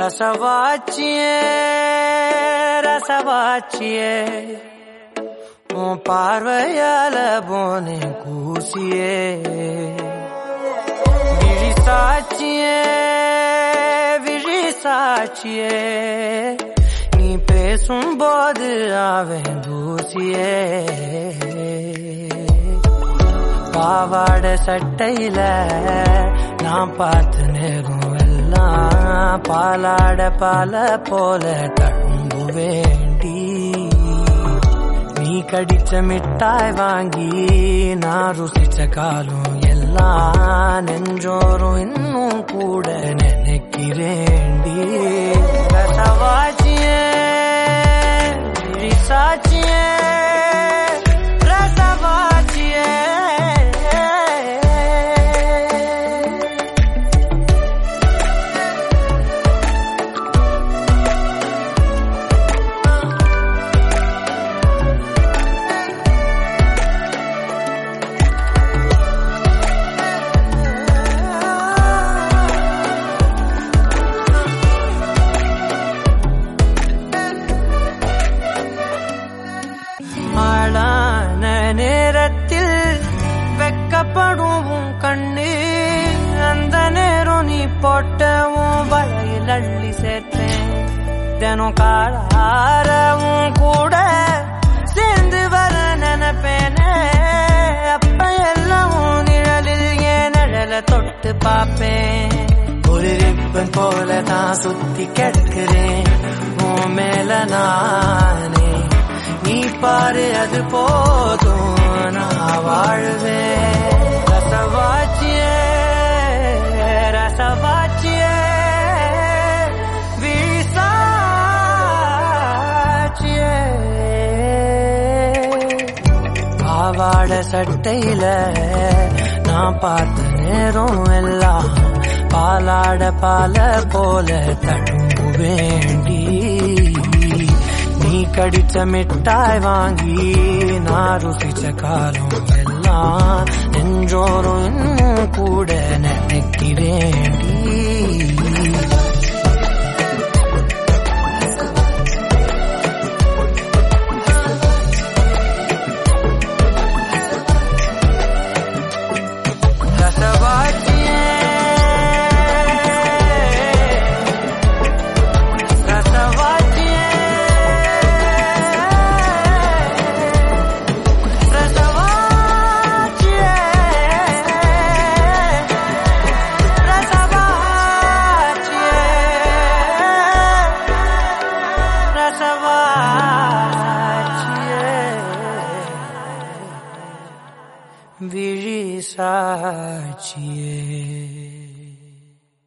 ரசவாச்சியே ரசவாச்சியே உன் பார்வையால போனே கூசியே விழிசாட்சியே விழிசாட்சியே நீ பேசும்போது அவன் தூசியே பாவாட சட்டையில நான் பார்த்து நேரும் எல்லாம் பாலாட பால போல தழும்பு வேண்டி நீ கடிச்ச மிட்டாய் வாங்கி நான் ருசிச்ச காலம் எல்லாம் நெஞ்சோறும் இன்னும் கூட நினைக்கிறேண்டி ரசவாச்சியே விழிசாட்சியே ரசவாச்சியே ஆளான நேரத்தில் வெக்கப்படும் கண்ணு அந்த நேரம் நீ போட்டவும் வலையில் அள்ளி சேர்த்தேன் தினம் காலாரவும் கூட சேர்ந்து வர நினைப்பேனே அப்ப எல்லாம் நிழலில் ஏன் நிழலை தொட்டு பார்ப்பேன் ஒரு ரிப்பன் போல தான் சுத்தி கிடக்கிறேன் உன் மேல நானே நீ பாரு அது போதும் நான் வாழ்வேன் ரசவாச்சியே ரசவாச்சியே விழிசாட்சியே பாவாட சட்டையில நான் பார்த்த நேரம் எல்லாம் பாலாட பால போல தழும்பு வேண்டி நீ கடிச்ச மிட்டாய் வாங்கி நான் ருசிச்ச காலம் எல்லாம் நெஞ்சோறும் இன்னும் கூட நினைக்கிறேண்டி விழிசாட்சியே